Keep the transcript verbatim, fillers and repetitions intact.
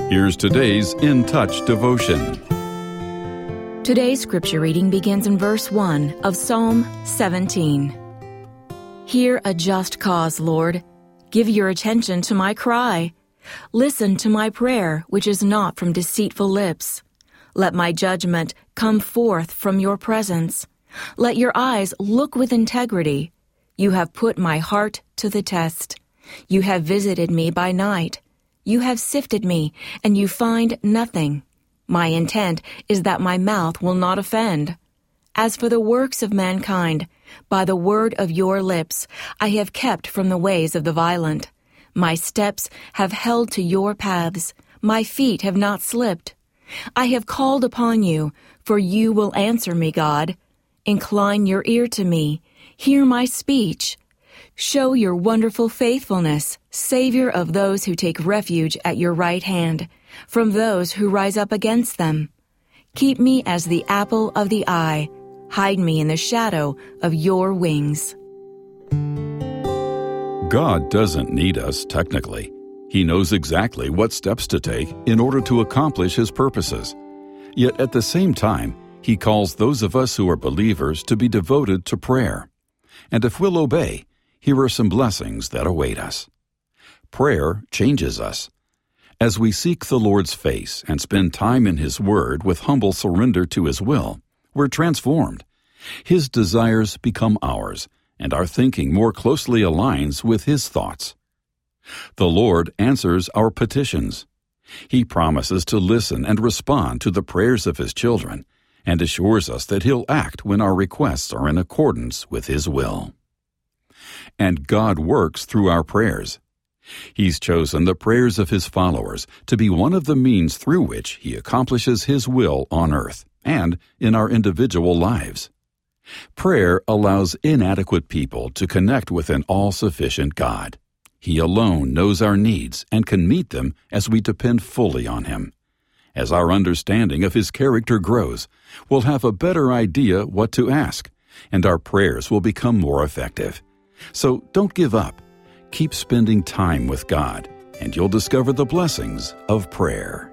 Here's today's In Touch devotion. Today's scripture reading begins in verse one of Psalm seventeen. Hear a just cause, Lord. Give your attention to my cry. Listen to my prayer, which is not from deceitful lips. Let my judgment come forth from your presence. Let your eyes look with integrity. You have put my heart to the test. You have visited me by night. You have sifted me, and you find nothing. My intent is that my mouth will not offend. As for the works of mankind, by the word of your lips, I have kept from the ways of the violent. My steps have held to your paths. My feet have not slipped. I have called upon you, for you will answer me, God. Incline your ear to me. Hear my speech. Show your wonderful faithfulness, Savior of those who take refuge at your right hand, from those who rise up against them. Keep me as the apple of the eye. Hide me in the shadow of your wings. God doesn't need us technically. He knows exactly what steps to take in order to accomplish His purposes. Yet at the same time, He calls those of us who are believers to be devoted to prayer. And if we'll obey, here are some blessings that await us. Prayer changes us. As we seek the Lord's face and spend time in His Word with humble surrender to His will, we're transformed. His desires become ours, and our thinking more closely aligns with His thoughts. The Lord answers our petitions. He promises to listen and respond to the prayers of His children, and assures us that He'll act when our requests are in accordance with His will. And God works through our prayers. He's chosen the prayers of His followers to be one of the means through which He accomplishes His will on earth and in our individual lives. Prayer allows inadequate people to connect with an all-sufficient God. He alone knows our needs and can meet them as we depend fully on Him. As our understanding of His character grows, we'll have a better idea what to ask, and our prayers will become more effective. So don't give up. Keep spending time with God, and you'll discover the blessings of prayer.